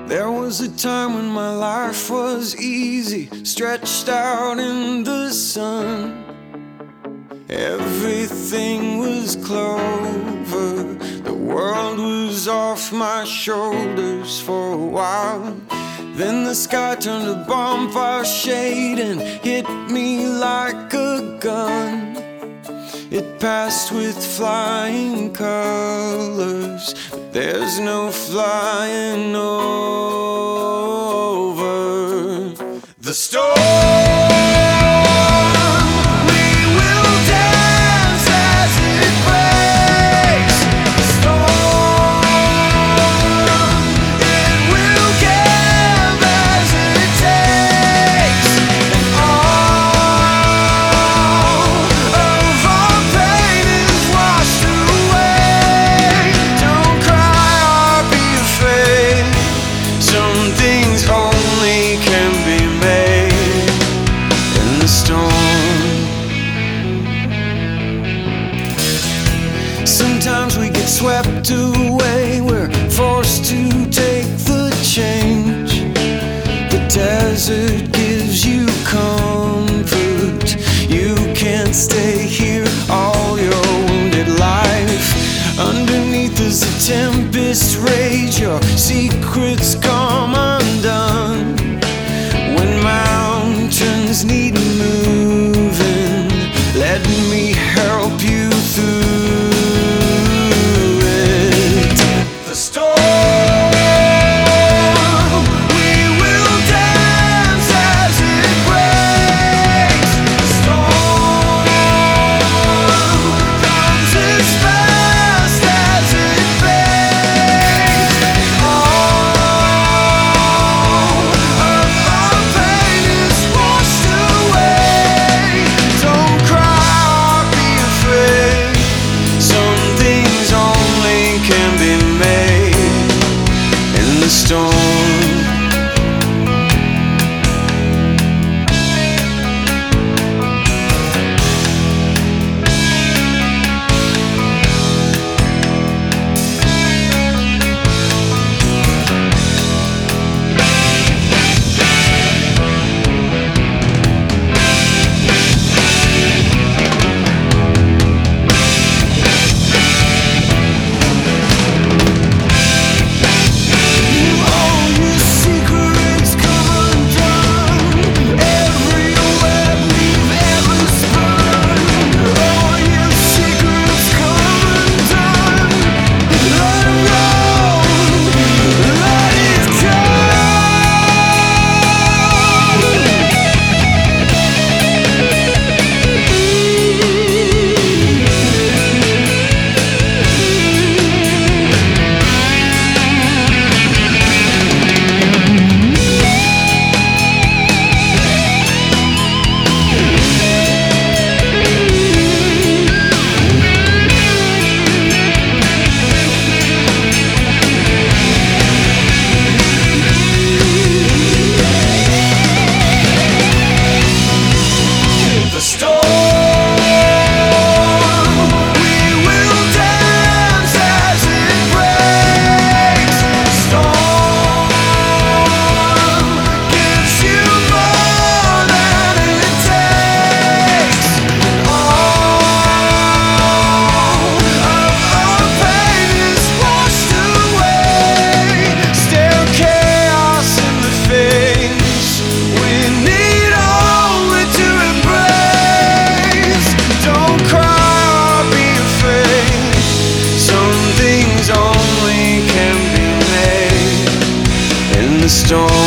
There was a time when my life was easy, stretched out in the sun. Everything was clover, the world was off my shoulders for a while. Then the sky turned a bonfire shade and hit me like a gun. It passed with flying colors, but there's no flying over the storm. Sometimes we get swept away, we're forced to take the change. The desert gives you comfort, you can't stay here all your wounded life. Underneath as the tempest rage, your secrets come undone. When mountains need moving, let me help you through. Storm. Storm.